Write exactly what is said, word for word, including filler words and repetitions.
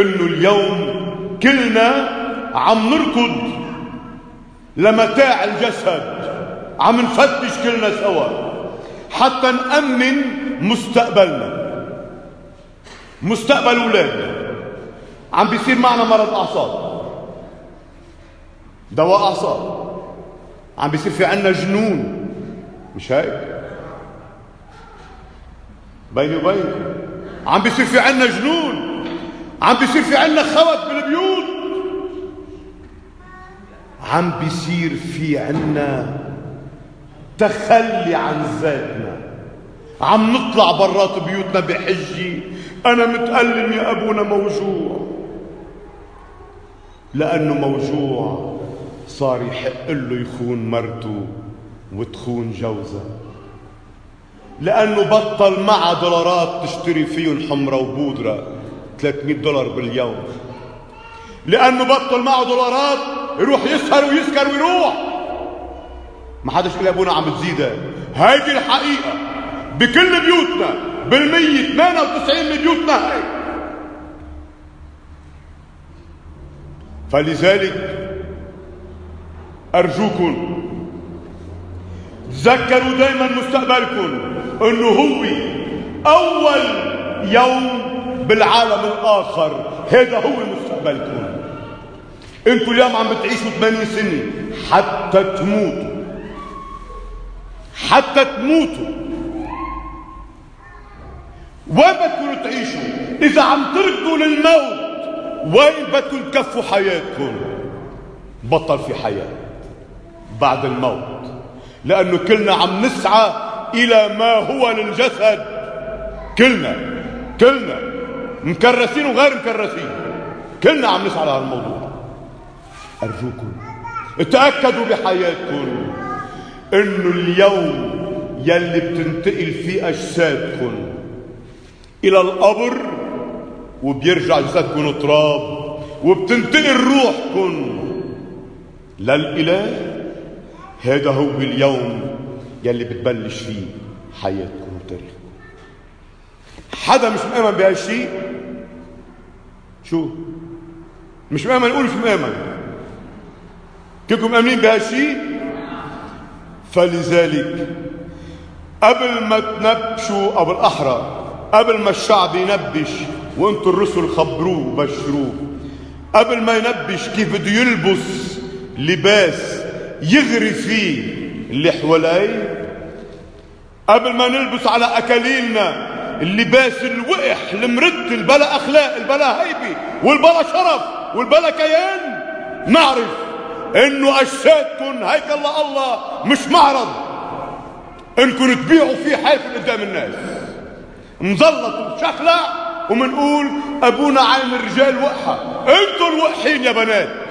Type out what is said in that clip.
انه اليوم كلنا عم نركض لمتاع الجسد، عم نفتش كلنا سوا حتى نأمن مستقبلنا، مستقبل أولادنا. عم بيصير معنا مرض أعصاب، دواء أعصاب، عم بيصير في عنا جنون، مش هيك؟ بيني وبينكم عم بيصير في عنا جنون، عم بيصير في عنا خوف بالبيوت، عم بيصير في عنا تخلي عن ذاتنا، عم نطلع برات بيوتنا بحجة أنا متألم يا أبونا، موجوع، لأنه موجوع صار يحق له يخون مرته وتخون جوزها، لأنه بطل معها دولارات تشتري فيهم حمرة وبودرة ثلاثمئة دولار باليوم، لأنه بطل معه دولارات يروح يسهر ويسكر ويروح. ما حدش قال أبونا عم تزيدها، هيدي الحقيقة بكل بيوتنا، بالمية ثمانية وتسعين من بيوتنا هيك. فلذلك أرجوكم تذكروا دائما مستقبلكم انه هو اول يوم بالعالم الاخر، هذا هو مستقبلكم. انتوا اليوم عم بتعيشوا ثمانين سنة حتى تموتوا، حتى تموتوا. وين بدكم تعيشوا؟ اذا عم تركضوا للموت وين بدكم تكفوا حياتكم؟ بطل في حياة بعد الموت، لأنه كلنا عم نسعى إلى ما هو للجسد، كلنا كلنا مكرسين وغير مكرسين، كلنا عم نسعى لهذا الموضوع. أرجوكم تأكدوا بحياتكم إنه اليوم يلي بتنتقل فيه أجسادكم إلى القبر وبيرجع جسدكم تراب، وبتنتقل روحكم للإله، هذا هو اليوم يلي بتبلش فيه حياتكم وتاريخكم. حدا مش مآمن بهالشيء؟ شو مش مآمن؟ نقول مش مآمن. كلكم مآمنين بهالشيء؟ فلذلك قبل ما تنبشوا، او بالاحرى قبل ما الشعب ينبش وانتم الرسل خبروه وبشروه، قبل ما ينبش كيف بده يلبس لباس يغري فيه اللي حواليه، قبل ما نلبس على اكاليلنا اللباس الوقح المرد البلا اخلاق البلا هيبه والبلا شرف والبلا كيان، نعرف انه اجسادكم هيكل الله مش معرض انكم تبيعوا فيه حافل قدام الناس مزلط وشخلع ومنقول ابونا عين الرجال وقحه. انتوا الوقحين يا بنات،